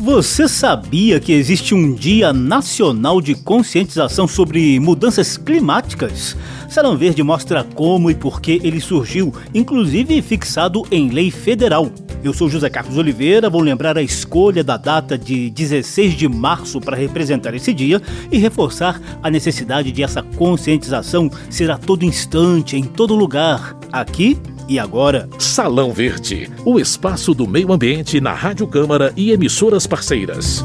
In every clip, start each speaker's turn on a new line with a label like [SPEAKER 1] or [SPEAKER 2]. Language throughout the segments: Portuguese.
[SPEAKER 1] Você sabia que existe um Dia Nacional de Conscientização sobre Mudanças Climáticas? Salão Verde mostra como e por que ele surgiu, inclusive fixado em lei federal. Eu sou José Carlos Oliveira, vou lembrar a escolha da data de 16 de março para representar esse dia e reforçar a necessidade de essa conscientização ser a todo instante, em todo lugar, aqui e agora.
[SPEAKER 2] Salão Verde, o espaço do meio ambiente na Rádio Câmara e emissoras parceiras.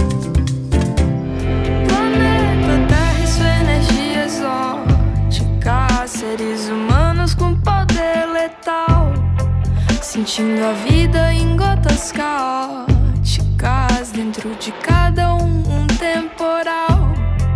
[SPEAKER 3] Planeta Terra e sua energia exótica, seres humanos com poder letal, sentindo a vida em gotas caóticas, dentro de cada um temporal.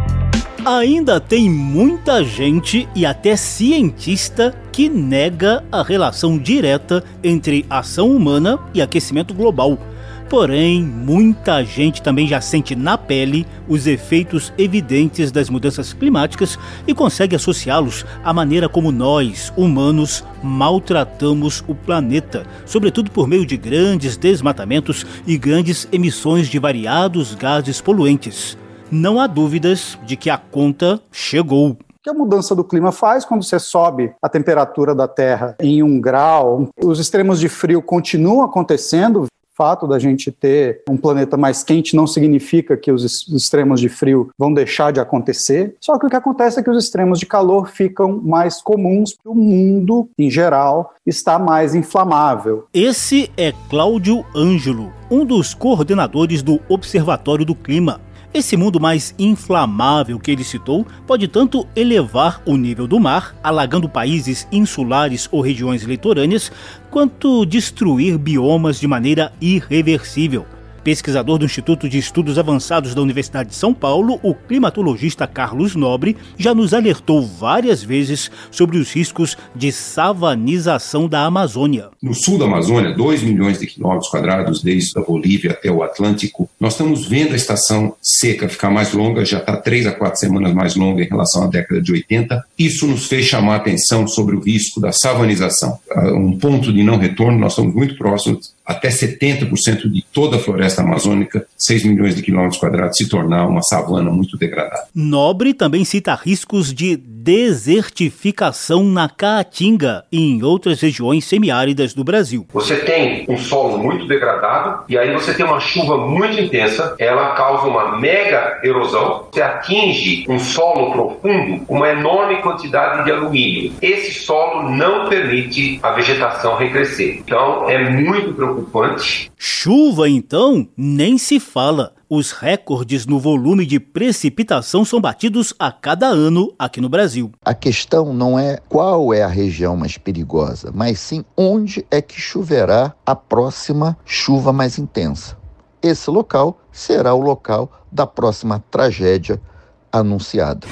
[SPEAKER 1] Ainda tem muita gente e até cientista que nega a relação direta entre ação humana e aquecimento global. Porém, muita gente também já sente na pele os efeitos evidentes das mudanças climáticas e consegue associá-los à maneira como nós, humanos, maltratamos o planeta, sobretudo por meio de grandes desmatamentos e grandes emissões de variados gases poluentes. Não há dúvidas de que a conta chegou.
[SPEAKER 4] O que a mudança do clima faz quando você sobe a temperatura da Terra em 1 grau? Os extremos de frio continuam acontecendo. O fato da gente ter um planeta mais quente não significa que os extremos de frio vão deixar de acontecer. Só que o que acontece é que os extremos de calor ficam mais comuns, porque o mundo, em geral, está mais inflamável.
[SPEAKER 1] Esse é Cláudio Ângelo, um dos coordenadores do Observatório do Clima. Esse mundo mais inflamável que ele citou pode tanto elevar o nível do mar, alagando países insulares ou regiões litorâneas, quanto destruir biomas de maneira irreversível. Pesquisador do Instituto de Estudos Avançados da Universidade de São Paulo, o climatologista Carlos Nobre já nos alertou várias vezes sobre os riscos de savanização da Amazônia.
[SPEAKER 5] No sul da Amazônia, 2 milhões de quilômetros quadrados, desde a Bolívia até o Atlântico, nós estamos vendo a estação seca ficar mais longa, já está 3 a 4 semanas mais longa em relação à década de 80. Isso nos fez chamar a atenção sobre o risco da savanização. Um ponto de não retorno, nós estamos muito próximos, até 70% de toda a floresta amazônica, 6 milhões de quilômetros quadrados, se tornar uma savana muito degradada.
[SPEAKER 1] Nobre também cita riscos de desertificação na Caatinga e em outras regiões semiáridas do Brasil.
[SPEAKER 6] Você tem um solo muito degradado e aí você tem uma chuva muito intensa, ela causa uma mega erosão, você atinge um solo profundo com uma enorme quantidade de alumínio. Esse solo não permite a vegetação recrescer. Então é muito preocupante.
[SPEAKER 1] Chuva, então, nem se fala. Os recordes no volume de precipitação são batidos a cada ano aqui no Brasil.
[SPEAKER 7] A questão não é qual é a região mais perigosa, mas sim onde é que choverá a próxima chuva mais intensa. Esse local será o local da próxima tragédia anunciada.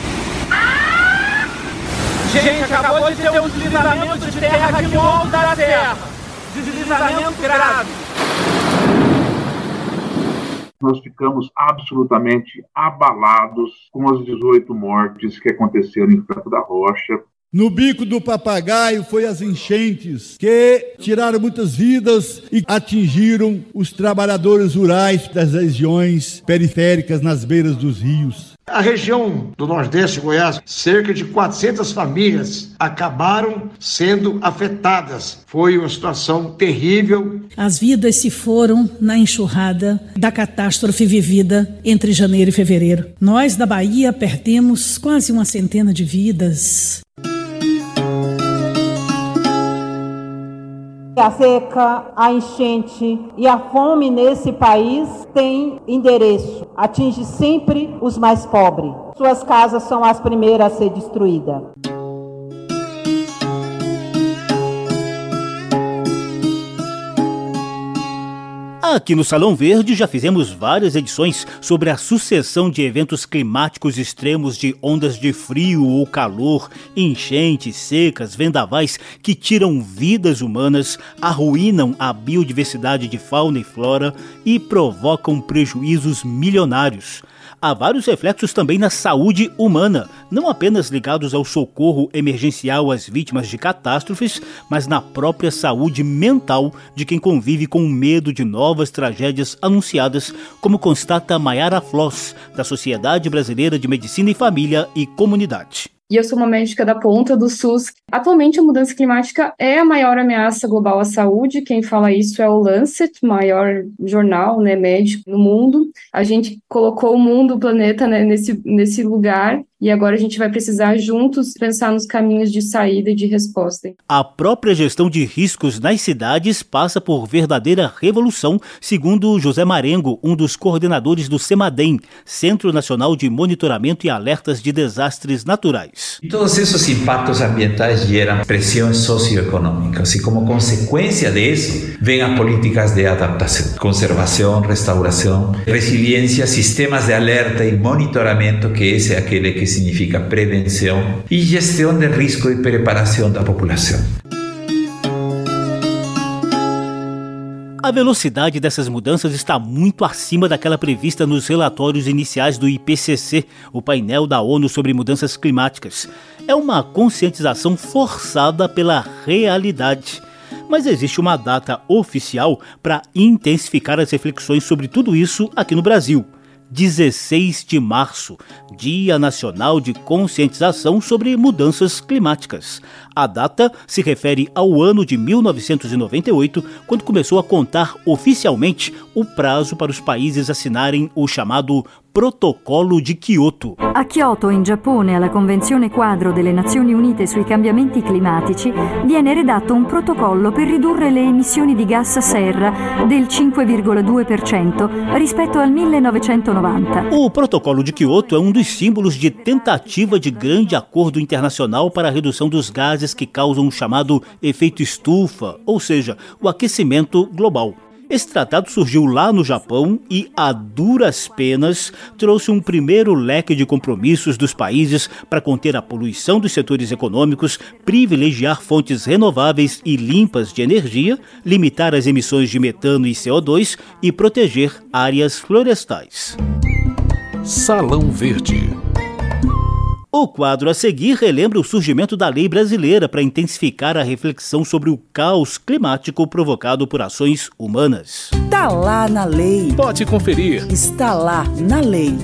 [SPEAKER 8] Gente, acabou de ter um deslizamento de terra aqui no alto da terra. Deslizamento grave.
[SPEAKER 9] Nós ficamos absolutamente abalados com as 18 mortes que aconteceram em Franco da Rocha.
[SPEAKER 10] No Bico do Papagaio foi as enchentes que tiraram muitas vidas e atingiram os trabalhadores rurais das regiões periféricas nas beiras dos rios.
[SPEAKER 11] A região do Nordeste de Goiás, cerca de 400 famílias acabaram sendo afetadas. Foi uma situação terrível.
[SPEAKER 12] As vidas se foram na enxurrada da catástrofe vivida entre janeiro e fevereiro. Nós, da Bahia, perdemos quase 100 de vidas.
[SPEAKER 13] A seca, a enchente e a fome nesse país tem endereço, atinge sempre os mais pobres. Suas casas são as primeiras a ser destruídas.
[SPEAKER 1] Aqui no Salão Verde já fizemos várias edições sobre a sucessão de eventos climáticos extremos de ondas de frio ou calor, enchentes, secas, vendavais que tiram vidas humanas, arruinam a biodiversidade de fauna e flora e provocam prejuízos milionários. há vários reflexos também na saúde humana, não apenas ligados ao socorro emergencial às vítimas de catástrofes, mas na própria saúde mental de quem convive com o medo de novas tragédias anunciadas, como constata Mayara Floss, da Sociedade Brasileira de Medicina e Família e Comunidade.
[SPEAKER 14] E eu sou uma médica da ponta do SUS. Atualmente, a mudança climática é a maior ameaça global à saúde. Quem fala isso é o Lancet, maior jornal médico no mundo. A gente colocou o mundo, o planeta, nesse lugar. E agora a gente vai precisar juntos pensar nos caminhos de saída e de resposta.
[SPEAKER 1] A própria gestão de riscos nas cidades passa por verdadeira revolução, segundo José Marengo, um dos coordenadores do CEMADEM, Centro Nacional de Monitoramento e Alertas de Desastres Naturais.
[SPEAKER 15] E todos esses impactos ambientais geram pressões socioeconômicas e, como consequência disso, vêm as políticas de adaptação, conservação, restauração, resiliência, sistemas de alerta e monitoramento, que esse é aquele que significa prevenção e gestão de risco e preparação da população.
[SPEAKER 1] A velocidade dessas mudanças está muito acima daquela prevista nos relatórios iniciais do IPCC, o painel da ONU sobre mudanças climáticas. É uma conscientização forçada pela realidade. Mas existe uma data oficial para intensificar as reflexões sobre tudo isso aqui no Brasil. 16 de março, Dia Nacional de Conscientização sobre Mudanças Climáticas. A data se refere ao ano de 1998, quando começou a contar oficialmente o prazo para os países assinarem o chamado Protocollo di Kyoto.
[SPEAKER 16] A Kyoto, in Giappone, alla Convenzione Quadro delle Nazioni Unite sui cambiamenti climatici, viene redatto un protocollo per ridurre le emissioni di gas serra del 5,2% rispetto al 1990.
[SPEAKER 1] O Protocolo de Kyoto é um dos símbolos de tentativa de grande acordo internacional para a redução dos gases que causam o chamado efeito estufa, ou seja, o aquecimento global. Esse tratado surgiu lá no Japão e, a duras penas, trouxe um primeiro leque de compromissos dos países para conter a poluição dos setores econômicos, privilegiar fontes renováveis e limpas de energia, limitar as emissões de metano e CO2 e proteger áreas florestais.
[SPEAKER 2] Salão Verde.
[SPEAKER 1] O quadro a seguir relembra o surgimento da lei brasileira para intensificar a reflexão sobre o caos climático provocado por ações humanas.
[SPEAKER 17] Está lá na lei.
[SPEAKER 2] Pode conferir.
[SPEAKER 17] Está lá na lei.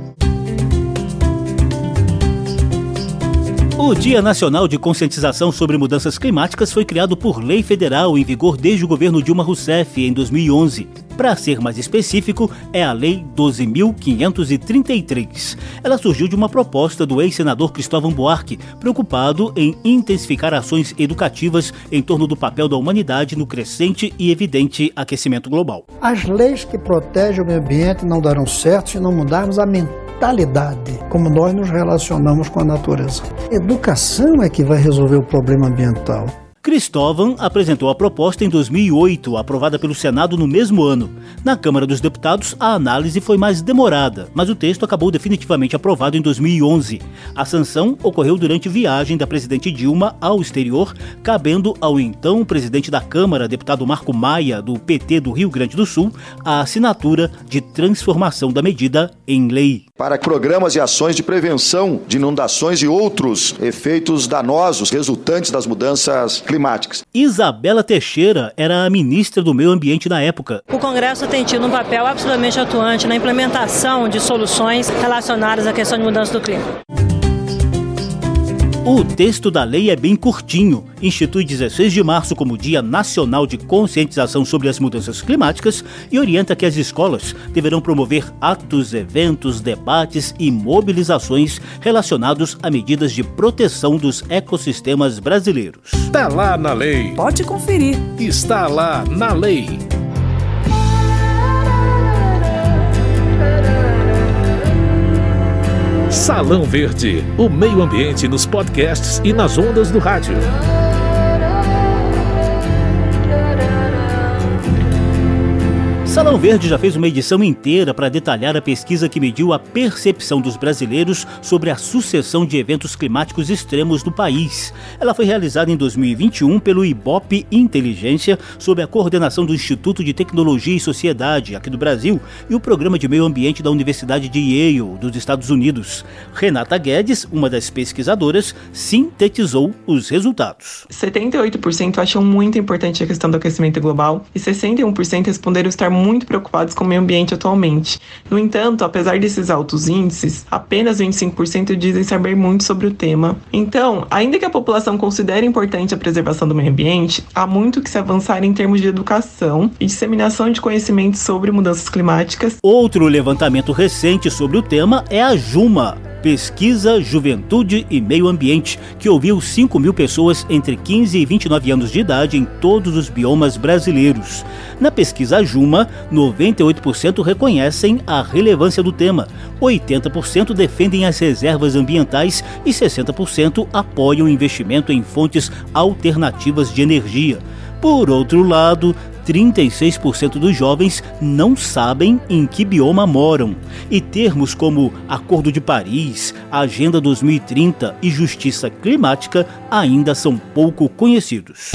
[SPEAKER 1] O Dia Nacional de Conscientização sobre Mudanças Climáticas foi criado por lei federal em vigor desde o governo Dilma Rousseff em 2011. Para ser mais específico, é a Lei 12.533. Ela surgiu de uma proposta do ex-senador Cristóvão Buarque, preocupado em intensificar ações educativas em torno do papel da humanidade no crescente e evidente aquecimento global.
[SPEAKER 18] As leis que protegem o meio ambiente não darão certo se não mudarmos a mentalidade, como nós nos relacionamos com a natureza. Educação é que vai resolver o problema ambiental.
[SPEAKER 1] Cristóvão apresentou a proposta em 2008, aprovada pelo Senado no mesmo ano. Na Câmara dos Deputados, a análise foi mais demorada, mas o texto acabou definitivamente aprovado em 2011. A sanção ocorreu durante viagem da presidente Dilma ao exterior, cabendo ao então presidente da Câmara, deputado Marco Maia, do PT do Rio Grande do Sul, a assinatura de transformação da medida em lei.
[SPEAKER 7] Para programas e ações de prevenção de inundações e outros efeitos danosos resultantes das mudanças climáticas.
[SPEAKER 1] Isabela Teixeira era a ministra do Meio Ambiente na época.
[SPEAKER 19] O Congresso tem tido um papel absolutamente atuante na implementação de soluções relacionadas à questão de mudança do clima.
[SPEAKER 1] O texto da lei é bem curtinho, institui 16 de março como Dia Nacional de Conscientização sobre as Mudanças Climáticas e orienta que as escolas deverão promover atos, eventos, debates e mobilizações relacionados a medidas de proteção dos ecossistemas brasileiros.
[SPEAKER 2] Está lá na lei.
[SPEAKER 17] Pode conferir.
[SPEAKER 2] Está lá na lei. Salão Verde, o meio ambiente nos podcasts e nas ondas do rádio.
[SPEAKER 1] Salão Salão Verde já fez uma edição inteira para detalhar a pesquisa que mediu a percepção dos brasileiros sobre a sucessão de eventos climáticos extremos no país. Ela foi realizada em 2021 pelo Ibope Inteligência, sob a coordenação do Instituto de Tecnologia e Sociedade, aqui do Brasil, e o Programa de Meio Ambiente da Universidade de Yale, dos Estados Unidos. Renata Guedes, uma das pesquisadoras, sintetizou os resultados.
[SPEAKER 20] 78% acham muito importante a questão do aquecimento global e 61% responderam estar muito preocupados com o meio ambiente atualmente. No entanto, apesar desses altos índices, apenas 25% dizem saber muito sobre o tema. Então, ainda que a população considere importante a preservação do meio ambiente, há muito que se avançar em termos de educação e disseminação de conhecimentos sobre mudanças climáticas.
[SPEAKER 1] Outro levantamento recente sobre o tema é a JUMA, Pesquisa, Juventude e Meio Ambiente, que ouviu 5.000 pessoas entre 15 e 29 anos de idade em todos os biomas brasileiros. Na pesquisa JUMA, 98% reconhecem a relevância do tema, 80% defendem as reservas ambientais e 60% apoiam o investimento em fontes alternativas de energia. Por outro lado, 36% dos jovens não sabem em que bioma moram. E termos como Acordo de Paris, Agenda 2030 e Justiça Climática ainda são pouco conhecidos.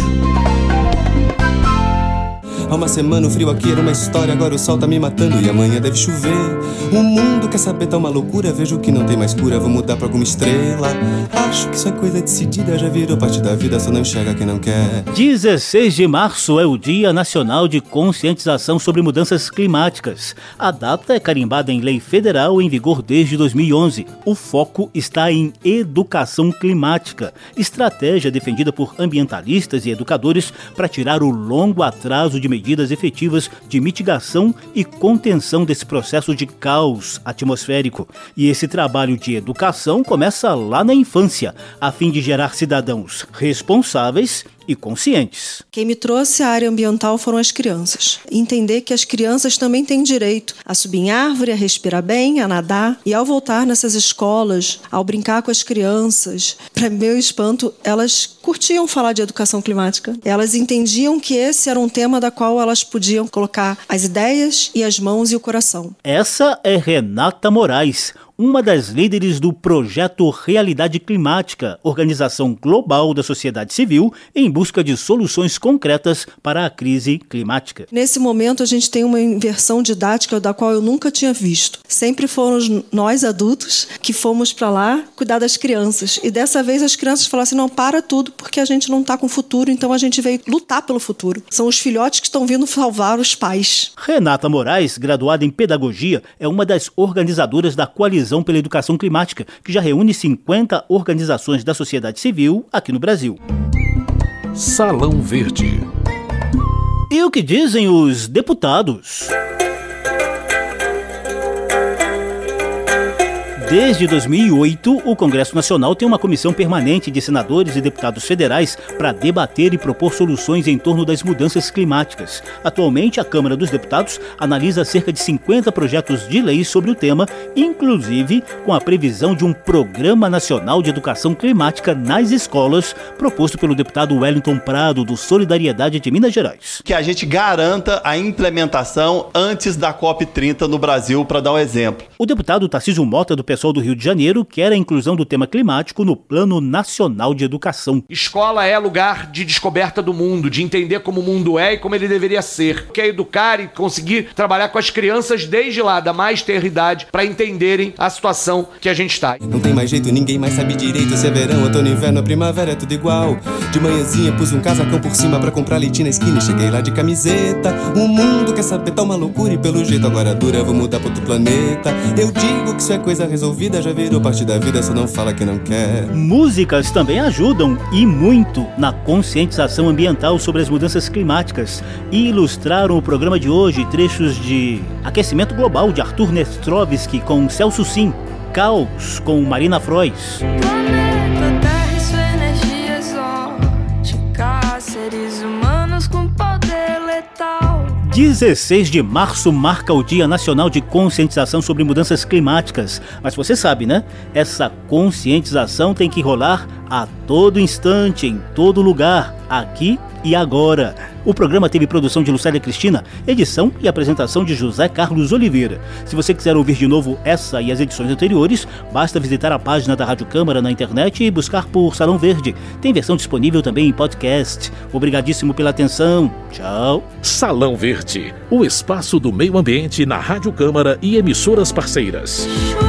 [SPEAKER 21] Há uma semana o frio aqui era uma história, agora o sol tá me matando e amanhã deve chover. O mundo quer saber, tá uma loucura, vejo que não tem mais cura, vou mudar pra alguma estrela. Acho que isso é coisa decidida, já virou parte da vida, só não enxerga quem não quer.
[SPEAKER 1] 16 de março é o Dia Nacional de Conscientização sobre Mudanças Climáticas. A data é carimbada em lei federal em vigor desde 2011. O foco está em educação climática, estratégia defendida por ambientalistas e educadores para tirar o longo atraso de medidas efetivas de mitigação e contenção desse processo de caos atmosférico. E esse trabalho de educação começa lá na infância, a fim de gerar cidadãos responsáveis e conscientes.
[SPEAKER 22] Quem me trouxe à área ambiental foram as crianças. Entender que as crianças também têm direito a subir em árvore, a respirar bem, a nadar. E ao voltar nessas escolas, ao brincar com as crianças, para meu espanto, elas curtiam falar de educação climática. Elas entendiam que esse era um tema da qual elas podiam colocar as ideias e as mãos e o coração.
[SPEAKER 1] Essa é Renata Moraes, uma das líderes do projeto Realidade Climática, organização global da sociedade civil em busca de soluções concretas para a crise climática.
[SPEAKER 22] Nesse momento, a gente tem uma inversão didática da qual eu nunca tinha visto. Sempre foram nós, adultos, que fomos para lá cuidar das crianças. E dessa vez as crianças falaram assim, não, para tudo, porque a gente não está com futuro, então a gente veio lutar pelo futuro. São os filhotes que estão vindo salvar os pais.
[SPEAKER 1] Renata Moraes, graduada em Pedagogia, é uma das organizadoras da Coalizão pela Educação Climática, que já reúne 50 organizações da sociedade civil aqui no Brasil.
[SPEAKER 2] Salão Verde.
[SPEAKER 1] E o que dizem os deputados? Desde 2008, o Congresso Nacional tem uma comissão permanente de senadores e deputados federais para debater e propor soluções em torno das mudanças climáticas. Atualmente, a Câmara dos Deputados analisa cerca de 50 projetos de lei sobre o tema, inclusive com a previsão de um Programa Nacional de Educação Climática nas escolas, proposto pelo deputado Wellington Prado, do Solidariedade de Minas Gerais.
[SPEAKER 23] Que a gente garanta a implementação antes da COP30 no Brasil, para dar um exemplo.
[SPEAKER 1] O deputado Tarcísio Mota, do pessoal do Rio de Janeiro, quer a inclusão do tema climático no Plano Nacional de Educação.
[SPEAKER 24] Escola é lugar de descoberta do mundo, de entender como o mundo é e como ele deveria ser. Quer educar e conseguir trabalhar com as crianças desde lá, da mais tenra idade, para entenderem a situação que a gente está.
[SPEAKER 21] Não tem mais jeito, ninguém mais sabe direito se é verão, outono, inverno, primavera, é tudo igual. De manhãzinha pus um casacão por cima pra comprar leitinho na esquina e cheguei lá de camiseta. O mundo quer saber, tá uma loucura e pelo jeito agora dura, vou mudar pra outro planeta. Eu digo que isso é coisa resolvida, já virou parte da vida, só não fala que não quer.
[SPEAKER 1] Músicas também ajudam, e muito, na conscientização ambiental sobre as mudanças climáticas. E ilustraram o programa de hoje trechos de Aquecimento Global, de Arthur Nestrovski, com Celso Sim, Caos, com Marina Frois.
[SPEAKER 3] Planeta Terra e sua energia exótica, seres humanos com poder letal.
[SPEAKER 1] 16 de março marca o Dia Nacional de Conscientização sobre Mudanças Climáticas. Mas você sabe, né? Essa conscientização tem que rolar a todo instante, em todo lugar, aqui e agora. O programa teve produção de Lucélia Cristina, edição e apresentação de José Carlos Oliveira. Se você quiser ouvir de novo essa e as edições anteriores, basta visitar a página da Rádio Câmara na internet e buscar por Salão Verde. Tem versão disponível também em podcast. Obrigadíssimo pela atenção. Tchau.
[SPEAKER 2] Salão Verde, o espaço do meio ambiente na Rádio Câmara e emissoras parceiras.